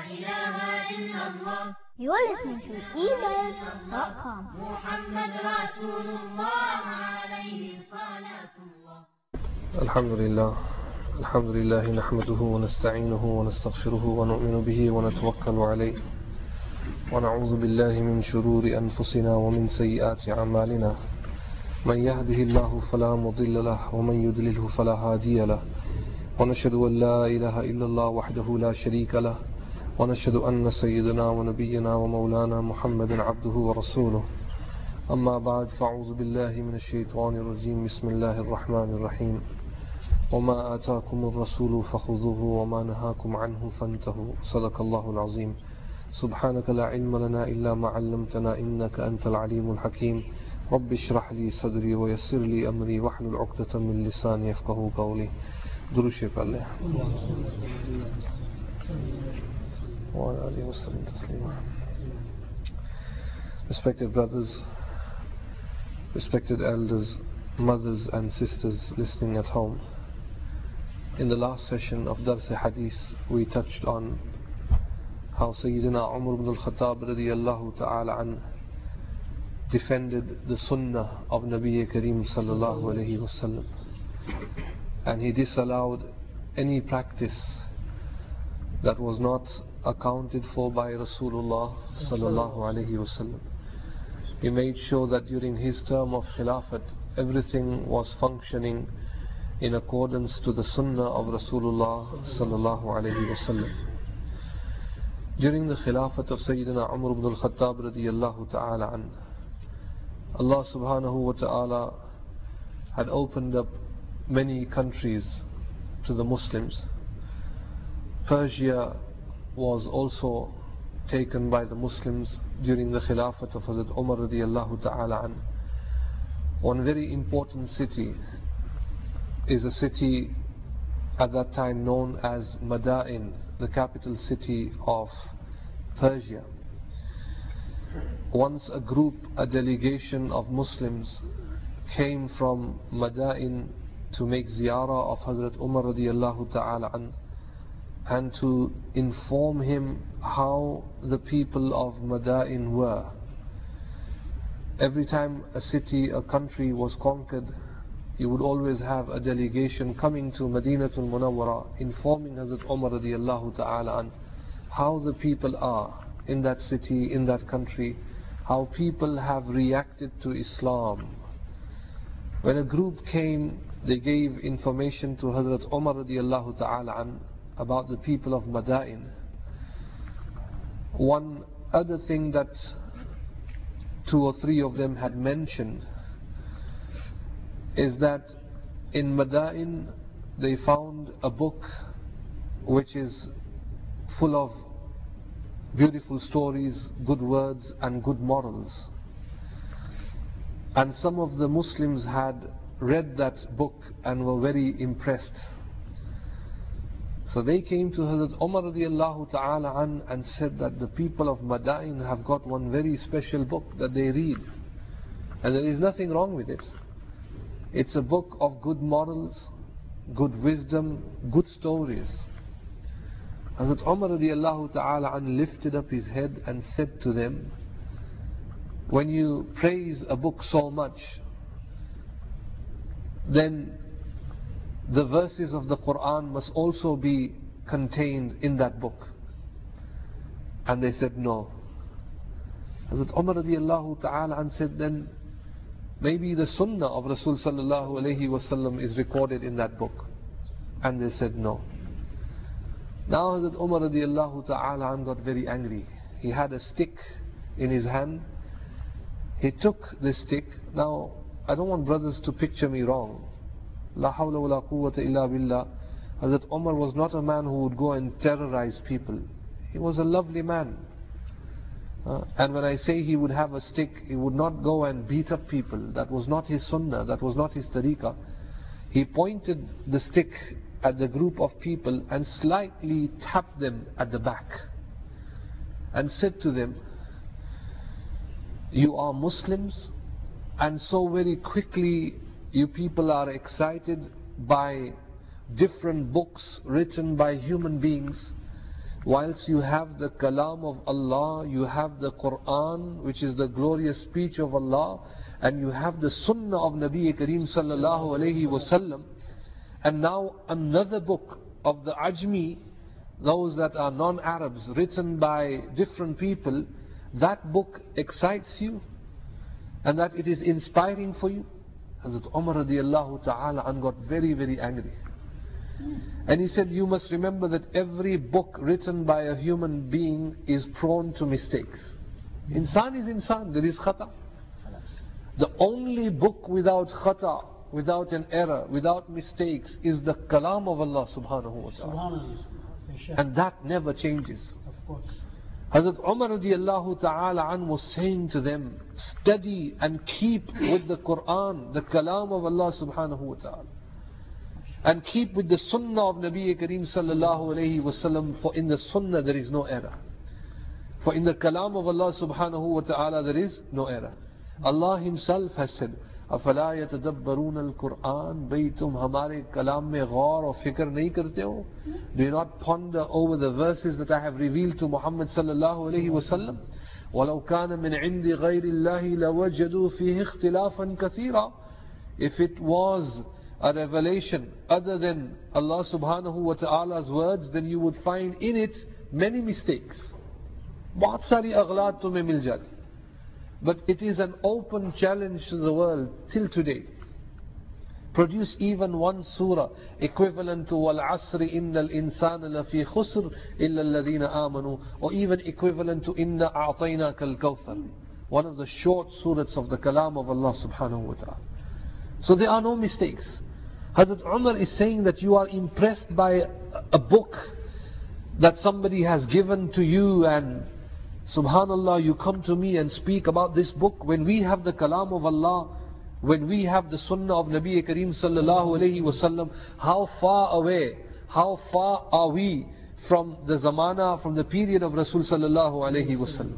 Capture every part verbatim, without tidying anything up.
إله إلا الله. You are listening to e-mail dot com. محمد رسول الله عليه صلاة الله. الحمد لله الحمد لله نحمده ونستعينه ونستغفره ونؤمن به ونتوكل عليه ونعوذ بالله من شرور أنفسنا ومن سيئات أعمالنا من يهده الله فلا مضل له ومن يضلله فلا هادي له ونشهد أن لا إله إلا الله وحده لا شريك له ونشهد أن سيدنا ونبينا ومولانا محمد عبده ورسوله. أما بعد فأعوذ بالله من الشيطان الرجيم. بسم الله الرحمن الرحيم. وما آتاكم الرسول فخذوه وما نهاكم عنه فانتهوا. صدق الله العظيم. سبحانك لا علم لنا إلا ما علمتنا إنك أنت العليم الحكيم. رب اشرح لي صدري ويسر لي أمري واحلل عقدة من لساني يفقهوا قولي. درود شریف الله وعلى آله وسلم تسليما. Respected brothers, respected elders, mothers and sisters listening at home. In the last session of Dars Hadith, we touched on how Sayyidina Umar ibn al-Khattab radiyallahu ta'ala an defended the sunnah of Nabi Kareem sallallahu alayhi wasallam, and he disallowed any practice that was not accounted for by Rasulullah sallallahu alayhi wasallam. He made sure that during his term of Khilafat everything was functioning in accordance to the sunnah of Rasulullah sallallahu alayhi wasallam. During the Khilafat of Sayyidina Umar ibn al-Khattab radiyallahu ta'ala an, Allah subhanahu wa ta'ala had opened up many countries to the Muslims. Persia was also taken by the Muslims during the Khilafat of Hazrat Umar radiyallahu ta'ala an. One very important city is a city at that time known as Madain, the capital city of Persia. Once a group, a delegation of Muslims came from Madain to make ziyarah of Hazrat Umar radiyallahu ta'ala an, and to inform him how the people of Madain were. Every time a city, a country was conquered, you would always have a delegation coming to Madinatul Munawwara informing Hazrat Umar radiyallahu ta'ala an how the people are in that city, in that country, how people have reacted to Islam. When a group came, they gave information to Hazrat Umar radiyallahu ta'ala an about the people of Madain. One other thing that two or three of them had mentioned is that in Madain they found a book which is full of beautiful stories, good words and good morals. And some of the Muslims had read that book and were very impressed. So they came to Hazrat Umar radiyallahu ta'ala an and said that the people of Madain have got one very special book that they read, and there is nothing wrong with it. It's a book of good morals, good wisdom, good stories. Hazrat Umar radiyallahu ta'ala an lifted up his head and said to them, when you praise a book so much, then the verses of the Quran must also be contained in that book. And they said no. Hazrat Umar radiyallahu ta'ala an said, then maybe the sunnah of Rasul sallallahu alayhi wasallam is recorded in that book. And they said no. Now Hazrat Umar radiyallahu ta'ala an got very angry. He had a stick in his hand. He took this stick. Now I don't want brothers to picture me wrong. La hawla wa la quwwata illa billah. Hazrat Umar was not a man who would go and terrorize people. He was a lovely man. Uh, and when I say he would have a stick, he would not go and beat up people. That was not his sunnah, that was not his tariqah. He pointed the stick at the group of people and slightly tapped them at the back and said to them, you are Muslims, and so very quickly you people are excited by different books written by human beings whilst you have the kalam of Allah, you have the Quran, which is the glorious speech of Allah, and you have the sunnah of Nabi Kareem sallallahu alayhi wasallam, and now another book of the Ajmi, those that are non-Arabs, written by different people, that book excites you, and that it is inspiring for you. Hazrat Umar radiallahu ta'ala an got very, very angry. And he said, you must remember that every book written by a human being is prone to mistakes. Insan is insan, there is khata. The only book without khata, without an error, without mistakes, is the kalam of Allah subhanahu wa ta'ala. And that never changes. Of course. Hazrat Umar radiallahu ta'ala an was saying to them, study and keep with the Quran, the kalam of Allah subhanahu wa ta'ala. And keep with the sunnah of Nabi Kareem sallallahu alayhi wasallam, for in the sunnah there is no error. For in the kalam of Allah subhanahu wa ta'ala there is no error. Allah Himself has said, أَفَلَا يَتَدَبَّرُونَ الْقُرْآنَ بَيْ تُمْ ہمارے کلام میں غور و فکر نہیں کرتے ہو? Do you not ponder over the verses that I have revealed to Muhammad sallallahu alayhi wasallam? وَلَوْ كَانَ مِنْ عِنْدِ غَيْرِ اللَّهِ لَوَجَدُوا فِيهِ اخْتِلَافًا كَثِيرًا. If it was a revelation other than Allah subhanahu wa ta'ala's words, then you would find in it many mistakes. बहुत सारी अगलात तुम्हें मिल जाती. But it is an open challenge to the world till today. Produce even one surah equivalent to وَالْعَصْرِ إِنَّ الْإِنسَانَ لَفِي خُسْرٍ إِلَّا الَّذِينَ آمَنُوا, or even equivalent to إِنَّا أَعْطَيْنَاكَ الْكَوْثَرِ, one of the short surahs of the kalam of Allah subhanahu wa ta'ala. So there are no mistakes. Hazrat Umar is saying that you are impressed by a book that somebody has given to you, and subhanallah, you come to me and speak about this book, when we have the kalam of Allah, when we have the sunnah of Nabi Kareem sallallahu alayhi wasallam. How far away, how far are we from the zamana, from the period of Rasul sallallahu alayhi wasallam?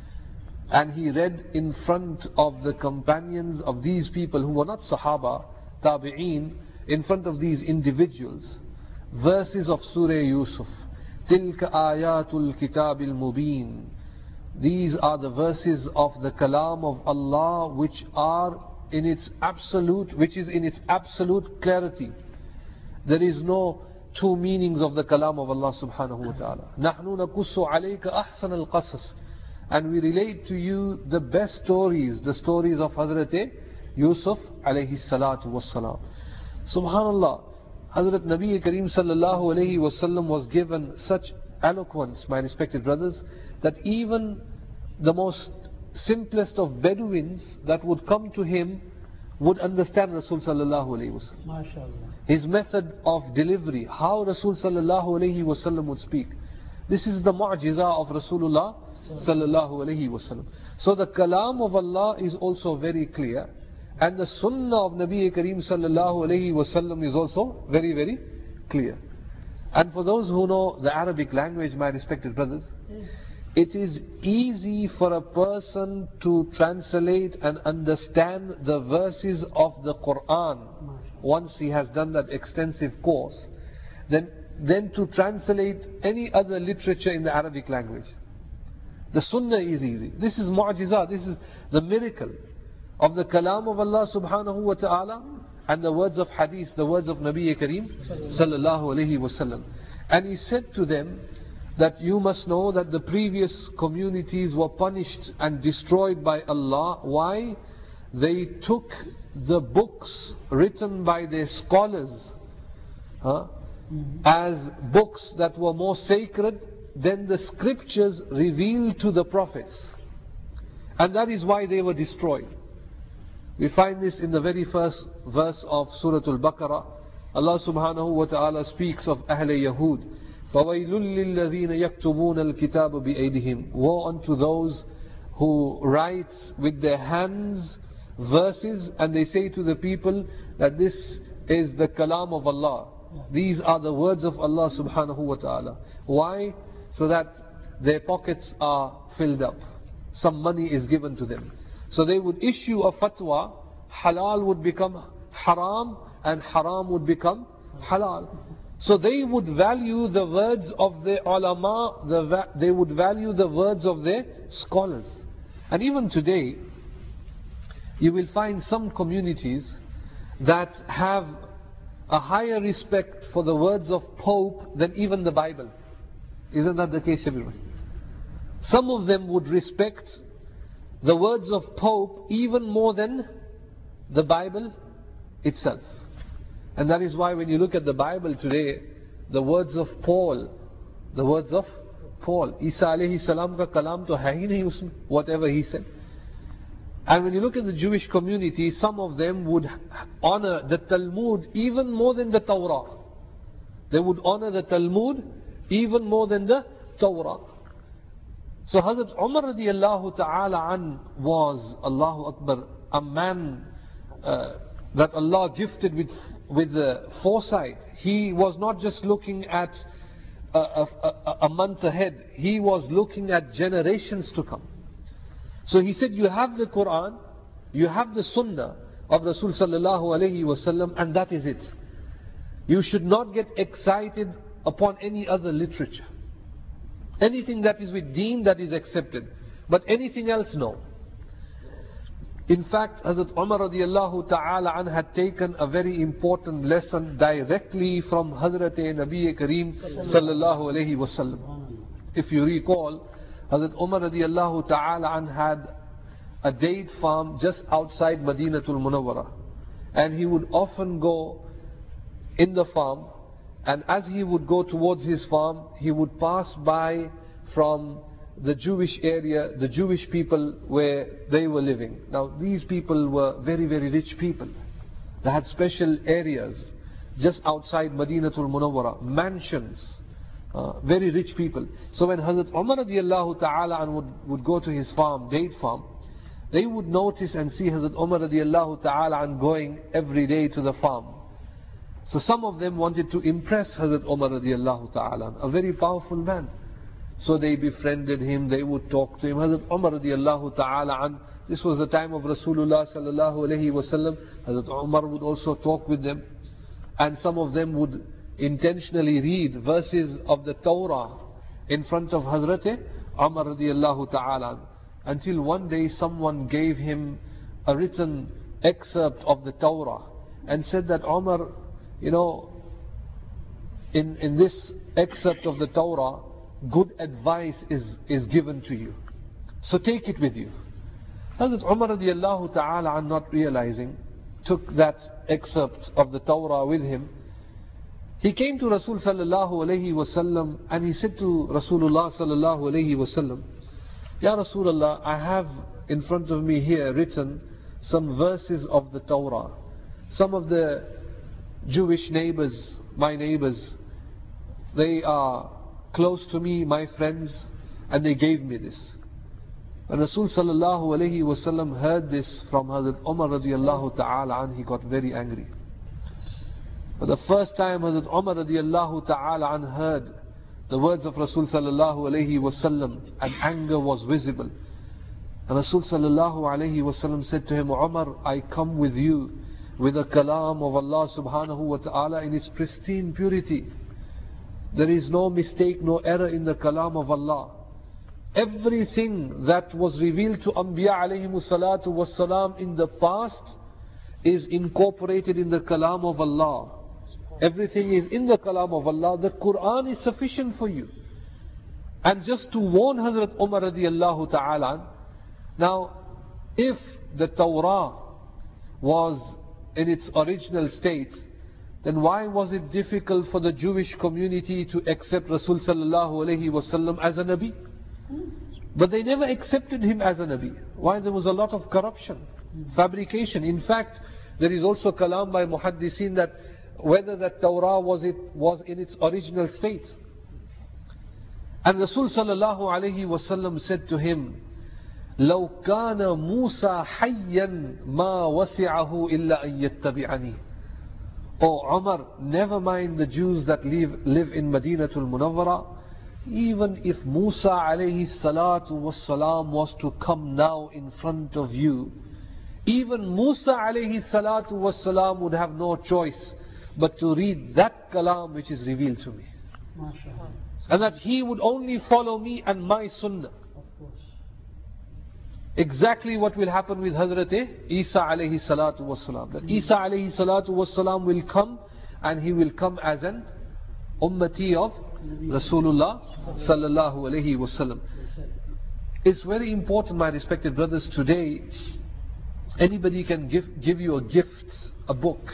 And he read in front of the companions of these people who were not Sahaba, Tabi'een, in front of these individuals, verses of Surah Yusuf. Tilka ayatul kitabil mubin. These are the verses of the kalam of Allah, which are in its absolute, which is in its absolute clarity. There is no two meanings of the kalam of Allah subhanahu wa ta'ala. Nahnu nakussu alayka ahsan al-qasas. And we relate to you the best stories, the stories of Hazrat Yusuf alayhi salatu wassalam. Subhanallah, Hazrat Nabi Kareem sallallahu alayhi wasallam was given such eloquence, my respected brothers, that even the most simplest of Bedouins that would come to him would understand Rasul sallallahu alayhi wasallam. MashaAllah. His method of delivery, how Rasul sallallahu alayhi wasallam would speak. This is the mu'jiza of Rasulullah sallallahu alayhi wasallam. So the kalam of Allah is also very clear, and the sunnah of Nabi Kareem sallallahu alayhi wasallam is also very, very clear. And for those who know the Arabic language, my respected brothers, it is easy for a person to translate and understand the verses of the Quran once he has done that extensive course, then, then to translate any other literature in the Arabic language. The sunnah is easy. This is mu'jiza, this is the miracle of the kalam of Allah subhanahu wa ta'ala and the words of hadith, the words of Nabi Kareem sallallahu alayhi wasallam. And he said to them that you must know that the previous communities were punished and destroyed by Allah. Why? They took the books written by their scholars huh, as books that were more sacred than the scriptures revealed to the prophets. And that is why they were destroyed. We find this in the very first verse of Surah Al-Baqarah. Allah subhanahu wa ta'ala speaks of Ahl Yahud. فَوَيْلٌ لِلَّذِينَ يَكْتُبُونَ الْكِتَابَ بِأَيْدِهِمْ. Woe unto those who write with their hands verses, and they say to the people that this is the kalam of Allah. These are the words of Allah subhanahu wa ta'ala. Why? So that their pockets are filled up. Some money is given to them. So they would issue a fatwa, halal would become haram and haram would become halal. So they would value the words of the ulama, the va they would value the words of their scholars. And even today, you will find some communities that have a higher respect for the words of Pope than even the Bible. Isn't that the case, everyone? Some of them would respect the words of Pope even more than the Bible itself. And that is why when you look at the Bible today, the words of Paul, the words of Paul, Isa alayhi salam ka kalam to hai hi nahi usme, whatever he said. And when you look at the Jewish community, some of them would honor the Talmud even more than the Torah. They would honor the Talmud even more than the Torah. So Hazrat Umar radiallahu ta'ala an was, Allahu Akbar, a man uh, that Allah gifted with, with uh, foresight. He was not just looking at a, a, a, a month ahead, he was looking at generations to come. So he said, you have the Quran, you have the Sunnah of Rasul sallallahu alayhi wasallam, and that is it. You should not get excited upon any other literature. Anything that is with deen, that is accepted. But anything else, no. In fact, Hazrat Umar radiallahu ta'ala an had taken a very important lesson directly from Hazrat Nabi Kareem sallallahu alayhi wasallam. If you recall, Hazrat Umar radiallahu ta'ala an had a date farm just outside Madinatul Munawwara. And he would often go in the farm, and as he would go towards his farm, he would pass by from the Jewish area, the Jewish people where they were living. Now these people were very, very rich people. They had special areas just outside Madinatul Munawwara, mansions, uh, very rich people. So when Hazrat Umar radiallahu ta'ala an would, would go to his farm, date farm, they would notice and see Hazrat Umar radiallahu ta'ala an going every day to the farm. So some of them wanted to impress Hazrat Umar radiallahu ta'ala, a very powerful man. So they befriended him, they would talk to him. Hazrat Umar radiallahu ta'ala an, this was the time of Rasulullah sallallahu alayhi wasallam. Hazrat Umar would also talk with them. And some of them would intentionally read verses of the Torah in front of Hazrat Umar radiallahu ta'ala an. Until one day someone gave him a written excerpt of the Torah and said that, Umar, you know, in, in this excerpt of the Torah, good advice is, is given to you. So take it with you. Hazrat Umar radiallahu ta'ala an, not realizing, took that excerpt of the Torah with him. He came to Rasul sallallahu alayhi wasallam and he said to Rasulullah sallallahu alayhi wasallam, Ya Rasulullah, I have in front of me here written some verses of the Torah. Some of the Jewish neighbors, my neighbors, they are close to me, my friends, and they gave me this. When Rasul sallallahu alayhi wasallam heard this from Hazrat Umar radiallahu ta'ala an, he got very angry. For the first time Hazrat Umar radiallahu ta'ala an heard the words of Rasul sallallahu alayhi wasallam, and anger was visible. And Rasul sallallahu alayhi wasallam said to him, Umar, I come with you with the kalam of Allah subhanahu wa ta'ala in its pristine purity. There is no mistake, no error in the kalam of Allah. Everything that was revealed to Anbiya alayhimu salatu was salam in the past is incorporated in the kalam of Allah. Everything is in the kalam of Allah. The Quran is sufficient for you. And just to warn Hazrat Umar radiallahu ta'ala, now if the Torah was in its original state, then why was it difficult for the Jewish community to accept Rasul sallallahu alayhi wasallam as a Nabi? But they never accepted him as a Nabi. Why? There was a lot of corruption, fabrication. In fact, there is also kalam by muhaddisin that whether that Torah was it was in its original state. And Rasul sallallahu alayhi wasallam said to him, لو كان موسى حيا ما وسعه إلا أن يتبعني. Oh Umar, never mind the Jews that live, live in Madinatul Munawwara. Even if Musa alayhi salatu wassalam was to come now in front of you, even Musa alayhi salatu wassalam would have no choice but to read that kalam which is revealed to me. MashaAllah. And that he would only follow me and my sunnah. Of course. Exactly what will happen with Hazrat Isa alayhi salatu wassalam. That Isa alayhi salatu wassalam will come, and he will come as an ummati of Rasulullah sallallahu alayhi wasallam. It's very important, my respected brothers, today anybody can give, give you a gift, a book.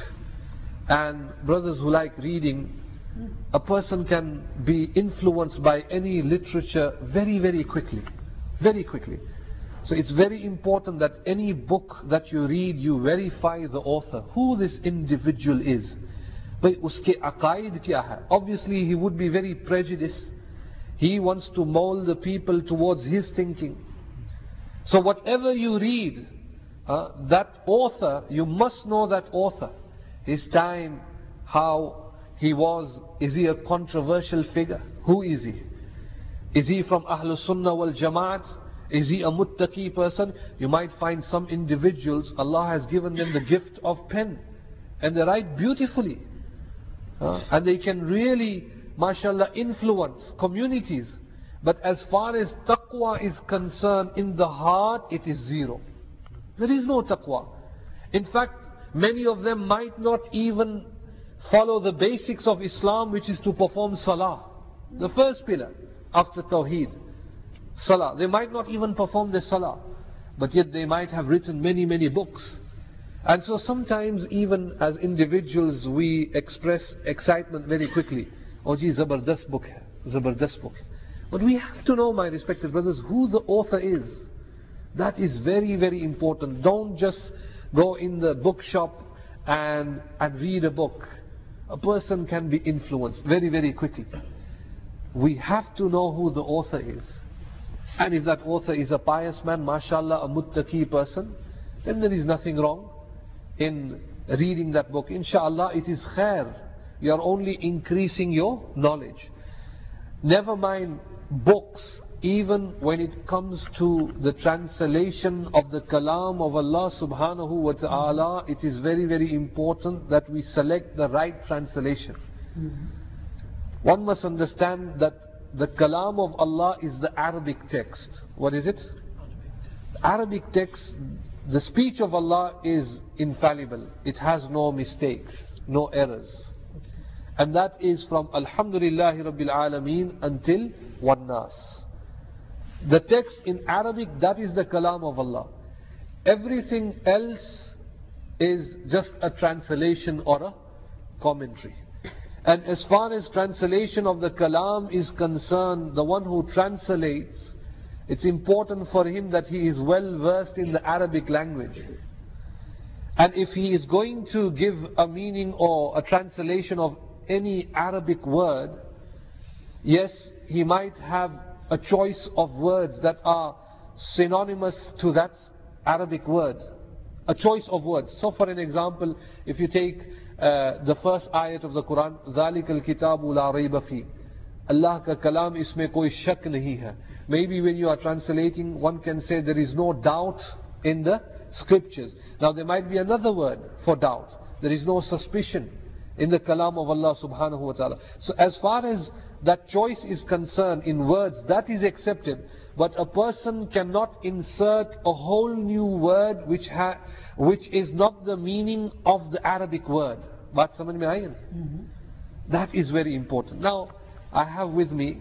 And brothers who like reading, a person can be influenced by any literature very, very quickly. Very quickly. So it's very important that any book that you read, you verify the author, who this individual is. Bhai, uske aqaid kya hai? Obviously he would be very prejudiced. He wants to mold the people towards his thinking. So whatever you read, uh, that author, you must know that author. His time, how he was, is he a controversial figure? Who is he? Is he from Ahlus Sunnah wal Jamaat? Is he a muttaqi person? You might find some individuals, Allah has given them the gift of pen, and they write beautifully. Uh, and they can really, mashallah, influence communities. But as far as taqwa is concerned, in the heart it is zero. There is no taqwa. In fact, many of them might not even follow the basics of Islam, which is to perform salah. The first pillar after Tawheed, salah. They might not even perform their salah, but yet they might have written many, many books. And so sometimes even as individuals we express excitement very quickly. Oh gee, Zabardast book hai, Zabardast book. But we have to know, my respected brothers, who the author is. That is very, very important. Don't just go in the bookshop and, and read a book. A person can be influenced very, very quickly. We have to know who the author is. And if that author is a pious man, mashallah, a muttaqi person, then there is nothing wrong in reading that book. Inshallah, it is khair. You are only increasing your knowledge. Never mind books, even when it comes to the translation of the kalam of Allah subhanahu wa ta'ala, it is very, very important that we select the right translation. Mm-hmm. One must understand that the kalam of Allah is the Arabic text. What is it? The Arabic text, the speech of Allah is infallible. It has no mistakes, no errors. And that is from Alhamdulillahi Rabbil Alameen until Wan Nas. The text in Arabic, that is the kalam of Allah. Everything else is just a translation or a commentary. And as far as translation of the kalam is concerned, the one who translates, it's important for him that he is well versed in the Arabic language. And if he is going to give a meaning or a translation of any Arabic word, yes, he might have a choice of words that are synonymous to that Arabic word. A choice of words. So for an example, if you take uh, the first ayat of the Quran, ذَلِكَ الْكِتَابُ لَا رَيْبَ فِيهِ, Allah ka kalam isme koi shak nahi hai. Maybe when you are translating, one can say there is no doubt in the scriptures. Now there might be another word for doubt. There is no suspicion in the kalam of Allah subhanahu wa ta'ala. So as far as that choice is concerned in words, that is accepted. But a person cannot insert a whole new word which ha which is not the meaning of the Arabic word. Baat samajh mein aayi? That is very important. Now, I have with me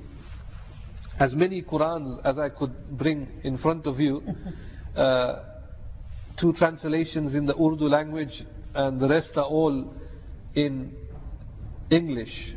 as many Qurans as I could bring in front of you. Uh, two translations in the Urdu language, and the rest are all in English.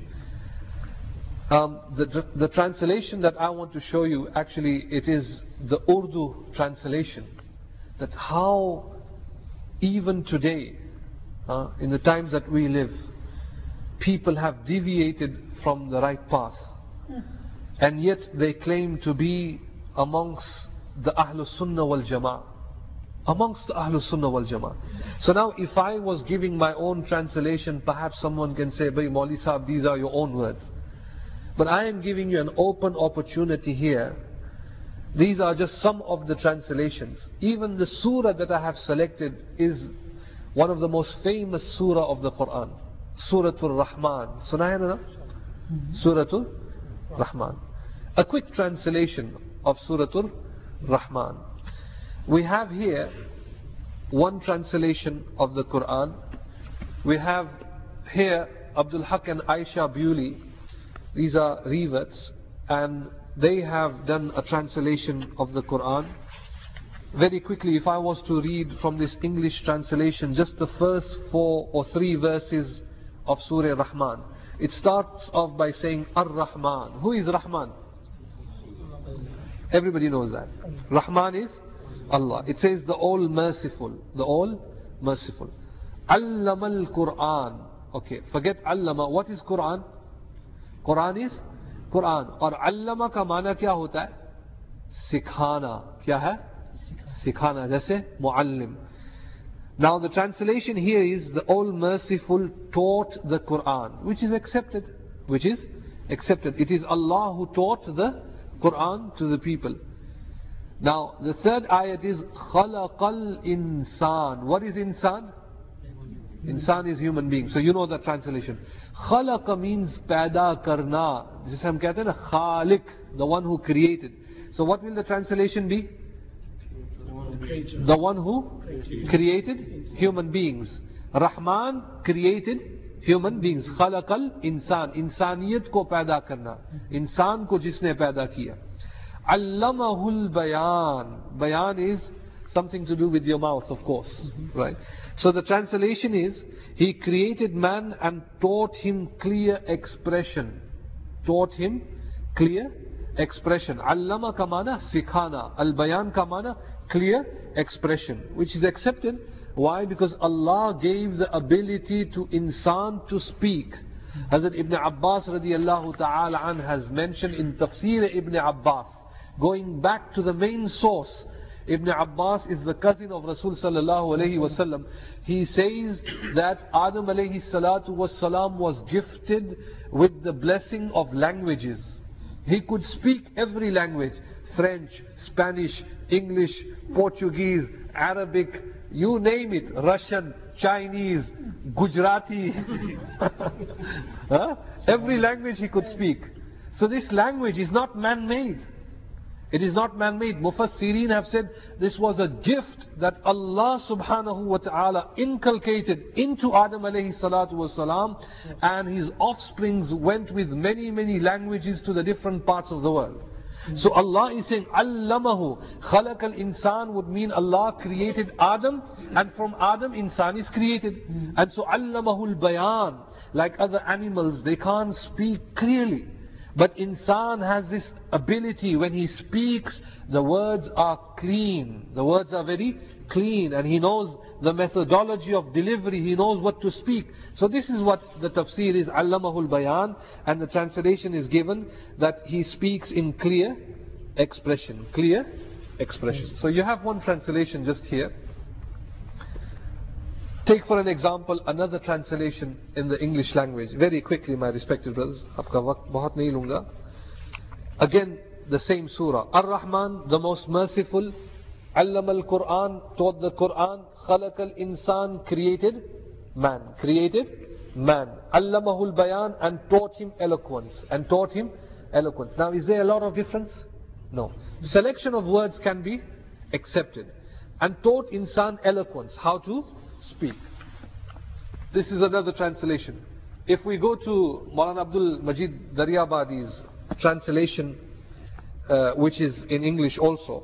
Um, the, the translation that I want to show you, actually it is the Urdu translation. That how even today, uh, in the times that we live, people have deviated from the right path. And yet they claim to be amongst the Ahlus Sunnah wal Jama'ah. Amongst the Ahlus Sunnah wal Jama'ah. So now if I was giving my own translation, perhaps someone can say, Bhai Mauli Sahab, these are your own words. But I am giving you an open opportunity here. These are just some of the translations. Even the surah that I have selected is one of the most famous surah of the Quran. Suratul Rahman. Suna hai na? Suratul Rahman. A quick translation of Suratul Rahman. We have here one translation of the Quran. We have here Abdul Haq and Aisha Bewley. These are reverts, and they have done a translation of the Quran. Very quickly, if I was to read from this English translation just the first four or three verses of Surah Rahman, it starts off by saying Ar-Rahman. Who is Rahman? Everybody knows that. Rahman is Allah. It says the All Merciful. The All Merciful. Allama al-Quran. Okay, forget Allama. What is Quran? Quran is Quran. Or Allama ka mana kya hota hai? Sikhana. Kya hai? Sikhana. Jaise Muallim. Now the translation here is the All Merciful taught the Quran, which is accepted. Which is accepted. It is Allah who taught the Quran to the people. Now the third ayat is Khalaqal Insan. What is Insan? Insan is human being. So you know the translation. Khalaqa means paida karna. This hum kehte hain na, Khaliq, the one who created. So what will the translation be? The one who created human beings. Rahman created human beings. Khalaqal Insan. Insaniyat ko paida karna. Insan ko jisne paida kiya. Allamahul Bayan. Bayan is something to do with your mouth, of course. Right. So the translation is, He created man and taught him clear expression. Taught him clear expression. Allama kamana sikhana. Al-Bayan kamana clear expression. Which is accepted. Why? Because Allah gave the ability to insan to speak. Hazrat Ibn Abbas radiallahu ta'ala an has mentioned in Tafsir Ibn Abbas, going back to the main source. Ibn Abbas is the cousin of Rasul sallallahu alayhi wasallam. He says that Adam alayhi salatu wasalam was gifted with the blessing of languages. He could speak every language. French, Spanish, English, Portuguese, Arabic, you name it. Russian, Chinese, Gujarati. Huh? Every language he could speak. So this language is not man-made. It is not man-made. Mufassirin have said this was a gift that Allah subhanahu wa ta'ala inculcated into Adam alayhi salatu wasalam, and his offsprings went with many, many languages to the different parts of the world. So Allah is saying, Allamahu, Khalaqal Insan would mean Allah created Adam, and from Adam Insan is created. And so Allamahul Bayan, like other animals, they can't speak clearly. But Insan has this ability, when he speaks, the words are clean. The words are very clean, and he knows the methodology of delivery, he knows what to speak. So this is what the tafsir is, Allamahul Bayan, and the translation is given that he speaks in clear expression. Clear expression. So you have one translation just here. Take for an example another translation in the English language. Very quickly, my respected brothers. Aapka waqt bahut nahi lunga. Again, the same surah. Ar-Rahman, the most merciful. Allama al-Quran, taught the Quran. Khalaq al-Insan, created man. Created man. Allamahul Bayan, and taught him eloquence. And taught him eloquence. Now, is there a lot of difference? No. Selection of words can be accepted. And taught Insan eloquence. How to speak. This is another translation. If we go to Maulana Abdul Majid Daryabadi's translation, uh, which is in English also,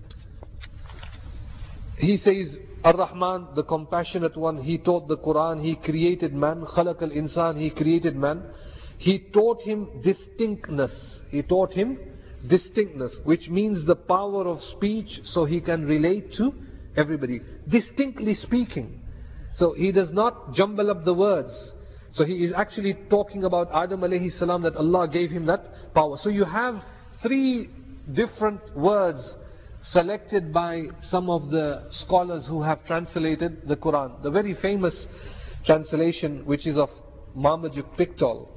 he says, Ar-Rahman, the compassionate one, he taught the Quran, he created man. Khalaq al-Insan, he created man. He taught him distinctness. He taught him distinctness, which means the power of speech, so he can relate to everybody. Distinctly speaking. So he does not jumble up the words. So he is actually talking about Adam alayhi salam, that Allah gave him that power. So you have three different words selected by some of the scholars who have translated the Quran. The very famous translation, which is of Marmaduke Pickthall.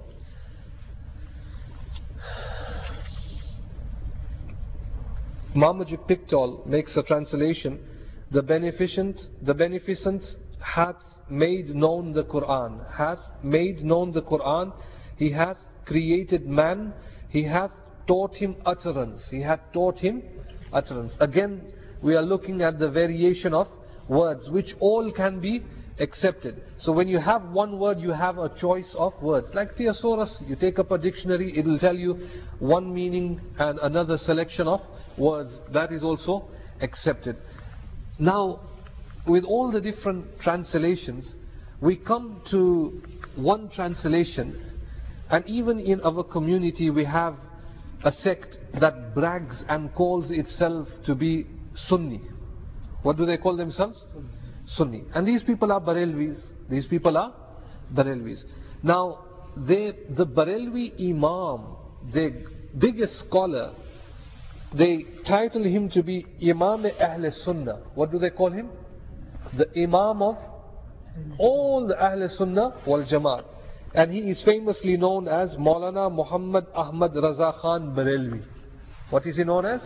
Marmaduke Pickthall makes a translation, the beneficent, the beneficent hath made known the Quran. Hath made known the Quran. He hath created man. He hath taught him utterance. He hath taught him utterance. Again, we are looking at the variation of words, which all can be accepted. So when you have one word, you have a choice of words. Like thesaurus, you take up a dictionary, it will tell you one meaning and another selection of words. That is also accepted. Now, with all the different translations, we come to one translation, and even in our community we have a sect that brags and calls itself to be Sunni. What do they call themselves? Sunni. And these people are Barelvis. These people are Barelvis. Now, they, the Barelvi Imam, the biggest scholar, they title him to be Imam Ahl Sunnah. What do they call him? The Imam of all the Ahl Sunnah wal Jamaat. And he is famously known as Maulana Muhammad Ahmad Raza Khan Barelvi. What is he known as?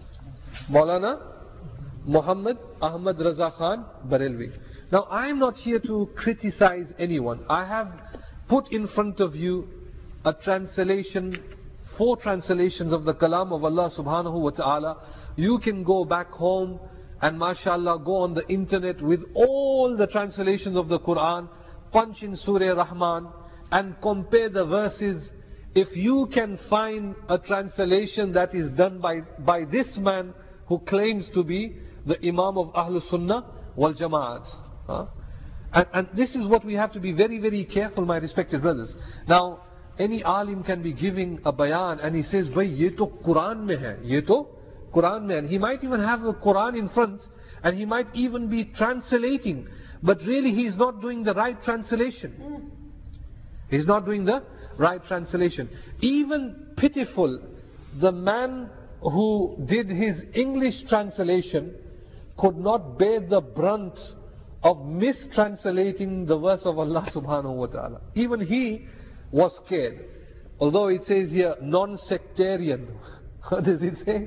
Maulana Muhammad Ahmad Raza Khan Barelvi. Now, I am not here to criticize anyone. I have put in front of you a translation, four translations of the Kalam of Allah subhanahu wa ta'ala. You can go back home and mashallah go on the internet with all the translations of the Quran, punch in Surah Rahman and compare the verses. If you can find a translation that is done by, by this man who claims to be the Imam of Ahlul Sunnah wal Jamaat. Huh? And, and this is what we have to be very, very careful, my respected brothers. Now, any alim can be giving a bayan and he says, Bhai, ye to Quran mein hai, ye to Quran mein. And he might even have the Quran in front and he might even be translating, but really he is not doing the right translation. He is not doing the right translation. Even pitiful, the man who did his English translation could not bear the brunt of mistranslating the verse of Allah subhanahu wa ta'ala. Even he was scared. Although it says here non-sectarian. What does it say?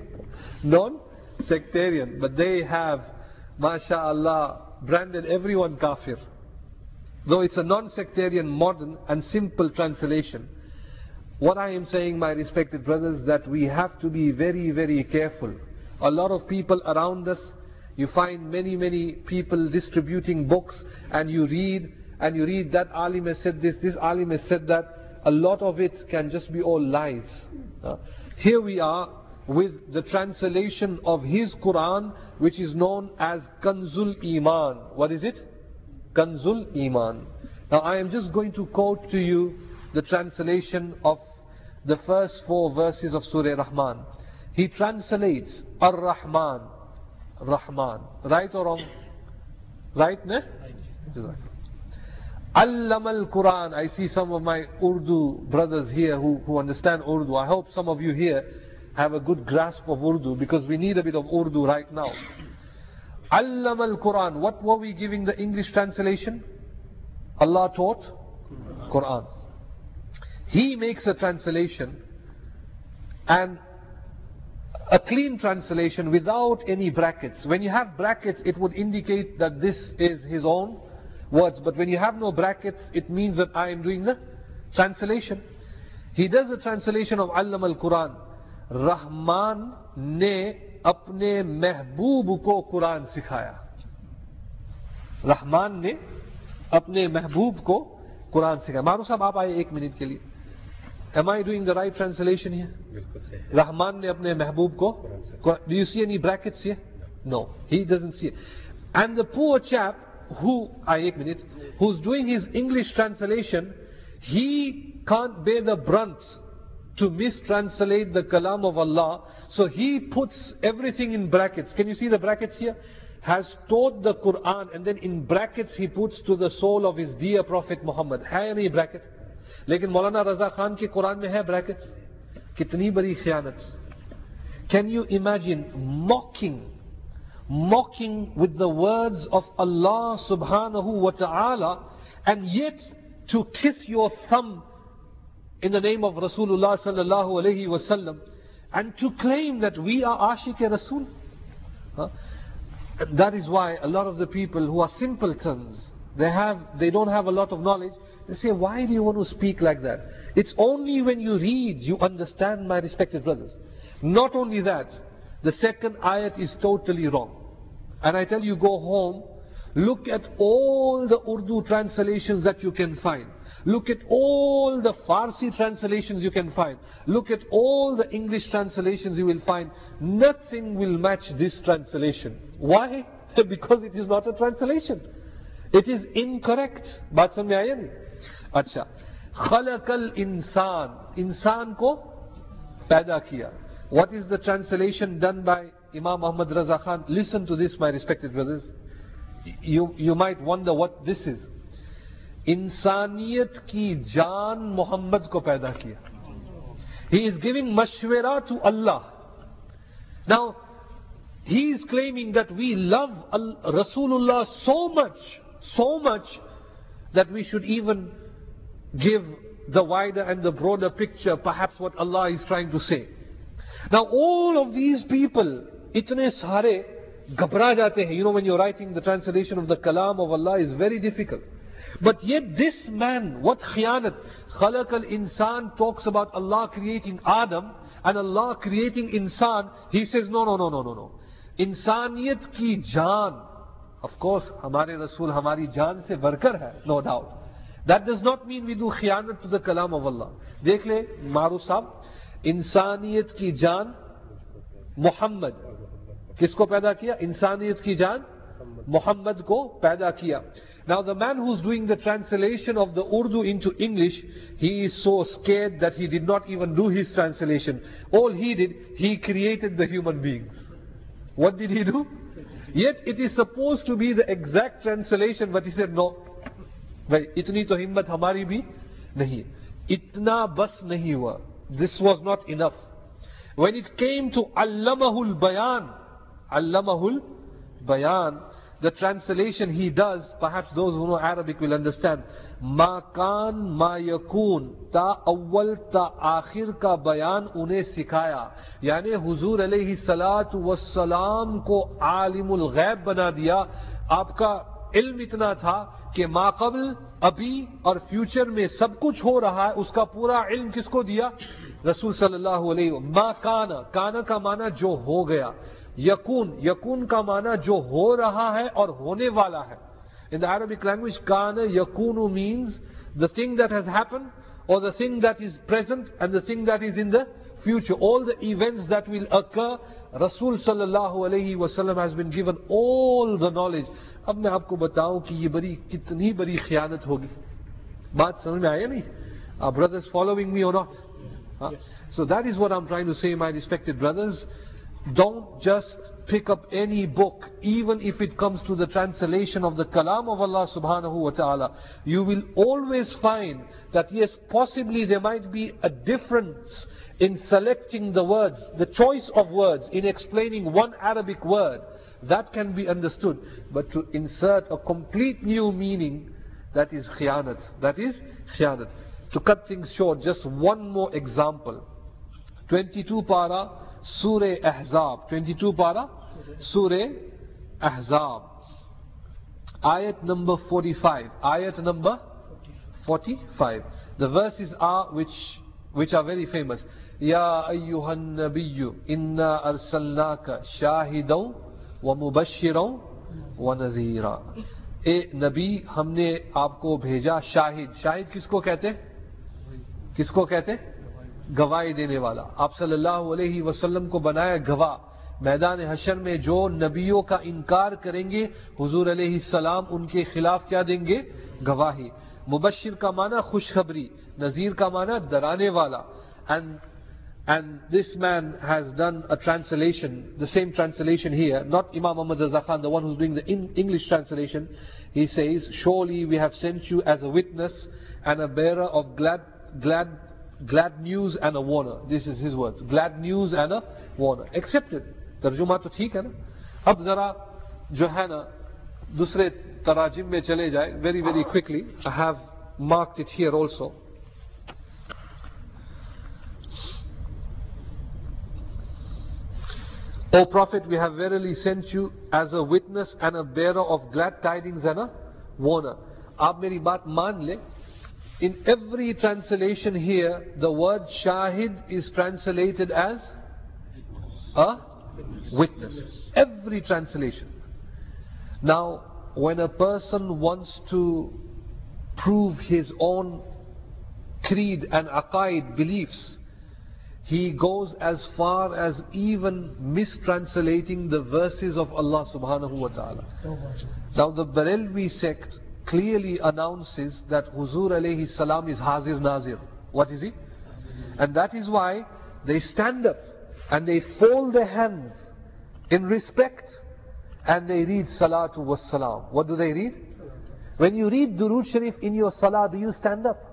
Non-sectarian. But they have, mashallah, branded everyone kafir. Though it's a non-sectarian, modern and simple translation. What I am saying, my respected brothers, that we have to be very, very careful. A lot of people around us, you find many, many people distributing books, and you read, and you read that alim has said this, this alim has said that. A lot of it can just be all lies. Uh, here we are with the translation of his Quran, which is known as Kanzul Iman. What is it? Kanzul Iman. Now I am just going to quote to you the translation of the first four verses of Surah Rahman. He translates Ar-Rahman, Rahman. Right or wrong? Right, ne? Right. Allama al-Quran. I see some of my Urdu brothers here who, who understand Urdu. I hope some of you here have a good grasp of Urdu, because we need a bit of Urdu right now. Allama al-Quran. What were we giving the English translation? Allah taught Quran. He makes a translation, and a clean translation without any brackets. When you have brackets, it would indicate that this is his own words. But when you have no brackets, it means that I am doing the translation. He does the translation of Allama al-Quran. Rahman ne apne mehboob ko Quran sikhaya. Rahman ne apne mehboob ko Quran sikhaya. Maru sahab, aap aaye ek minute ke liye. Am I doing the right translation here? Rahman ne apne mehboob ko. Do you see any brackets here? No, he doesn't see it. And the poor chap who, I ek minute, who's doing his English translation, he can't bear the brunt to mistranslate the kalam of Allah. So he puts everything in brackets. Can you see the brackets here? Has taught the Quran, and then in brackets he puts to the soul of his dear Prophet Muhammad. Hai nahi bracket? Lekin Maulana Raza Khan ke Quran mein hai brackets. Kitni badi khiyanat. Can you imagine mocking, mocking with the words of Allah subhanahu wa ta'ala, and yet to kiss your thumb in the name of Rasulullah sallallahu alayhi wa sallam, and to claim that we are Ashiq-e Rasul? Huh? That is why a lot of the people who are simpletons, they have, they don't have a lot of knowledge. They say, why do you want to speak like that? It's only when you read, you understand, my respected brothers. Not only that, the second ayat is totally wrong. And I tell you, go home, look at all the Urdu translations that you can find. Look at all the Farsi translations you can find. Look at all the English translations you will find. Nothing will match this translation. Why? Because it is not a translation. It is incorrect. बात समझ में आया नहीं? अच्छा, खलकल इंसान, इंसान को पैदा किया. What is the translation done by Imam Ahmad Raza Khan? Listen to this, my respected brothers. You, you might wonder what this is. इंसानियत की जान मोहम्मद को पैदा किया. He is giving mashwara to Allah. Now, he is claiming that we love Rasulullah so much, so much, that we should even give the wider and the broader picture, perhaps what Allah is trying to say. Now, all of these people, itne sare ghabra jate hain. You know, when you're writing the translation of the kalam of Allah is very difficult. But yet this man, what khiyanat, khalaq al-insan, talks about Allah creating Adam and Allah creating insan. He says, no, no, no, no, no, no. Insaniyat ki jaan. Of course, hamare Rasul hamari jaan se barkar hai, no doubt. That does not mean we do khiyanat to the kalam of Allah. Dekh le, Maruf sahab, इंसानियत की जान मोहम्मद किसको पैदा किया? इंसानियत की जान मोहम्मद को पैदा किया. Now the man who's doing the translation of the Urdu into English, he is so scared that he did not even do his translation. All he did, he created the human beings. What did he do? Yet it is supposed to be the exact translation, but he said no. भाई इतनी तो हिम्मत हमारी भी नहीं. इतना बस नहीं हुआ. This was not enough. When it came to Allamahul Bayan, Allamahul Bayan, the translation he does, perhaps those who know Arabic will understand. Ma kan ma yakun, ta awwal ta akhir ka bayan unhe sikhaya. Yani Huzur alayhi salatu wassalam ko alimul ghaib bana diya. Aapka ilm itna tha कि माक़बल अभी और future में सब कुछ हो रहा है, उसका पूरा इल्म किसको दिया? रसूल सल्लल्लाहु अलैहि वसल्लम. मा काना, काना का माना जो हो गया. यकून, यकून का माना जो हो रहा है और होने वाला है. In the Arabic language, काना यकूनु means the thing that has happened, or the thing that is present, and the thing that is in the future. All the events that will occur, Rasul sallallahu alayhi wasallam has been given all the knowledge. अब मैं आपको बताऊं कि ये बड़ी कितनी बड़ी खियानत होगी. बात समझ में आया नहीं? Are brothers following me or not? Huh? So that is what I'm trying to say, my respected brothers. Don't just pick up any book, even if it comes to the translation of the kalam of Allah subhanahu wa ta'ala. You will always find that yes, possibly there might be a difference in selecting the words, the choice of words, in explaining one Arabic word. That can be understood. But to insert a complete new meaning, that is khiyanat. That is khiyanat. To cut things short, just one more example. twenty-two para, Surah Ahzab. twenty-two para, Surah Ahzab. Ayat number forty-five. Ayat number forty-five. The verses are which which are very famous. Ya ayyuhan nabiyyu inna arsalnaka shahidaw wa mubashshiraw wa nazira. ए नबी हमने आपको भेजा शाहिद. शाहिद किसको कहते? किसको कहते? गवाही देने वाला. आप सल्लल्लाहु अलैहि वसल्लम को बनाया गवाह. मैदान हशर में जो नबियों का इनकार करेंगे, हुजूर अलैहि सलाम उनके खिलाफ क्या देंगे? गवाही. मुबश्शिर का माना खुशखबरी, नजीर का माना डराने वाला. And and this man has done a translation, the same translation here, not Imam Ahmad Raza Khan, the one who's doing the in English translation. He says, surely we have sent you as a witness and a bearer of glad glad glad news and a warner. This is his words. Glad news and a warner. Accepted. तर्जुमा तो ठीक है ना. अब जरा जो है ना दूसरे तराजिम में चले जाए. Very very quickly. I have marked it here also. O Prophet, we have verily sent you as a witness and a bearer of glad tidings and a warner. Aap meri baat maan le. In every translation here, the word shahid is translated as a witness. Every translation. Now, when a person wants to prove his own creed and aqaid beliefs, he goes as far as even mistranslating the verses of Allah subhanahu wa ta'ala. Now the Barelvi sect clearly announces that Huzur alayhi salam is Hazir Nazir. What is he? And that is why they stand up and they fold their hands in respect and they read Salatu was Salam. What do they read? When you read Durood Sharif in your Salah, do you stand up?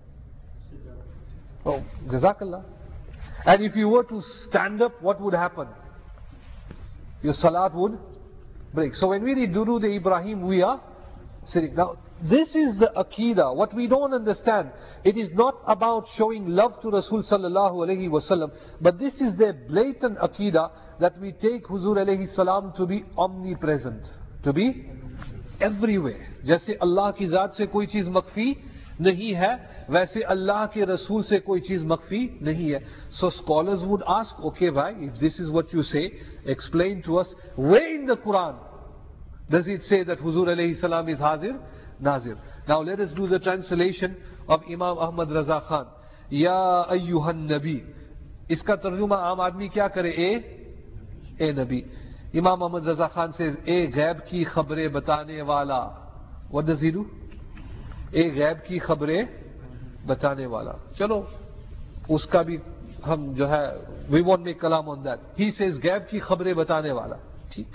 Oh, Jazakallah. And if you were to stand up, what would happen? Your Salat would break. So when we read Durood Ibrahim, we are sitting. Now, this is the Aqidah. What we don't understand, it is not about showing love to Rasul sallallahu alayhi wasallam, but this is their blatant Aqidah that we take Huzur alayhi salam to be omnipresent, to be everywhere. जैसे अल्लाह की ज़ात से कोई चीज़ मख्फी नहीं है, वैसे अल्लाह के रसूल से कोई चीज़ मख्फी नहीं है. So scholars would ask, okay bhai, if this is what you say, explain to us, where in the Quran does it say that Huzur alayhi salam is Hazir Nazir? Now let us do the translation of Imam Ahmad Raza Khan. Ya ayyuhan nabi. इसका तर्जुमा आम आदमी क्या करे? ए ए नबी. Imam Ahmad Raza Khan says, ए गैब की खबरें बताने वाला. What does he do? ए गैब की खबरें बताने वाला. चलो उसका भी हम जो है, we won't make kalam on that. He says गैब की खबरें बताने वाला. ठीक.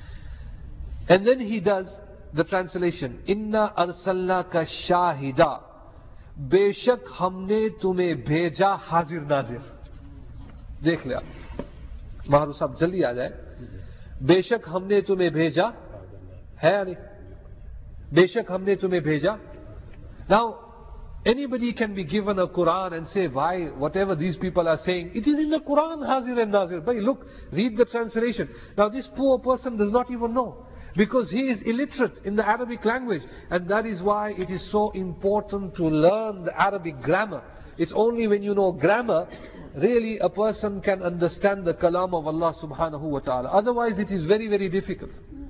And then he does the translation. Inna arsalna ka shahida. बेशक हमने तुम्हें भेजा हाजिर नाजिर. देख लिया महारू साहब, जल्दी आ जाए. बेशक हमने तुम्हें भेजा है या नहीं? बेशक हमने तुम्हें भेजा. Now, anybody can be given a Quran and say, why, whatever these people are saying, it is in the Quran, Hazir and Nazir. But look, read the translation. Now this poor person does not even know, because he is illiterate in the Arabic language. And that is why it is so important to learn the Arabic grammar. It's only when you know grammar, really a person can understand the kalam of Allah subhanahu wa ta'ala. Otherwise it is very, very difficult.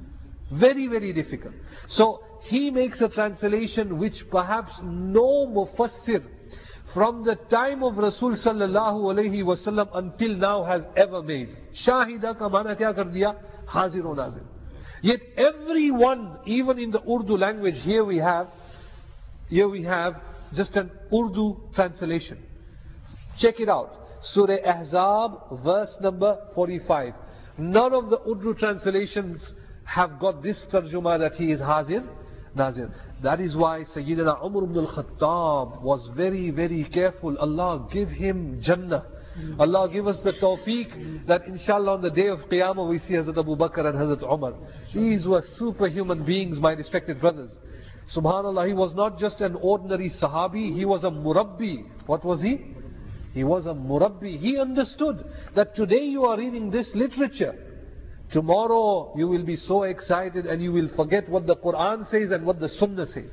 Very, very difficult. So he makes a translation which perhaps no mufassir from the time of Rasul sallallahu alayhi wasallam until now has ever made. Shahida ka mana kya kar diya? Hazir o nazir. Yet everyone, even in the Urdu language, here we have, here we have just an Urdu translation. Check it out. Surah Ahzab, verse number forty-five. None of the Urdu translations have got this tarjuma that he is Hazir Nazir. That is why Sayyidina Umar ibn al-Khattab was very, very careful. Allah give him Jannah. Allah give us the tawfiq that inshallah on the day of Qiyamah we see Hazrat Abu Bakr and Hazrat Umar. These were superhuman beings, my respected brothers. Subhanallah, he was not just an ordinary Sahabi, he was a Murabbi. What was he? He was a Murabbi. He understood that today you are reading this literature. Tomorrow you will be so excited and you will forget what the Quran says and what the Sunnah says.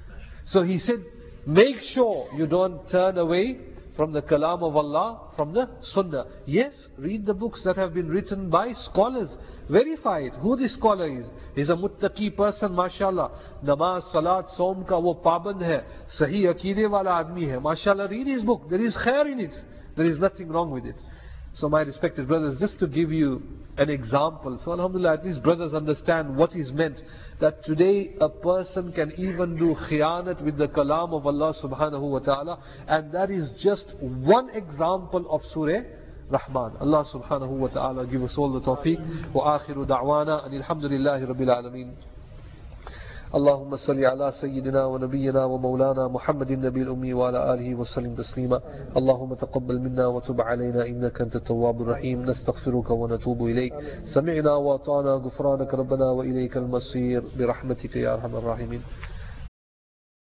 So he said, make sure you don't turn away from the kalam of Allah, from the Sunnah. Yes, read the books that have been written by scholars. Verify it, who this scholar is. He's a muttaqi person, mashallah. Namaz, salat, saum ka wo paband hai. Sahi aqeede wala admi hai. Mashallah, read his book. There is khair in it. There is nothing wrong with it. So my respected brothers, just to give you an example, so alhamdulillah, at least brothers understand what is meant, that today a person can even do khiyanat with the kalam of Allah subhanahu wa ta'ala, and that is just one example of Surah Rahman. Allah subhanahu wa ta'ala give us all the tawfiq. Wa akhiru da'wana and alhamdulillahi rabbil alameen. اللهم صل على سيدنا ونبينا ومولانا محمد النبي الأمي وعلى آله وسلم تسليما. اللهم تقبل منا وتب علينا إنك أنت التواب الرحيم. نستغفرك ونتوب إليك. سمعنا وأطعنا غفرانك ربنا وإليك المصير برحمتك يا أرحم الراحمين.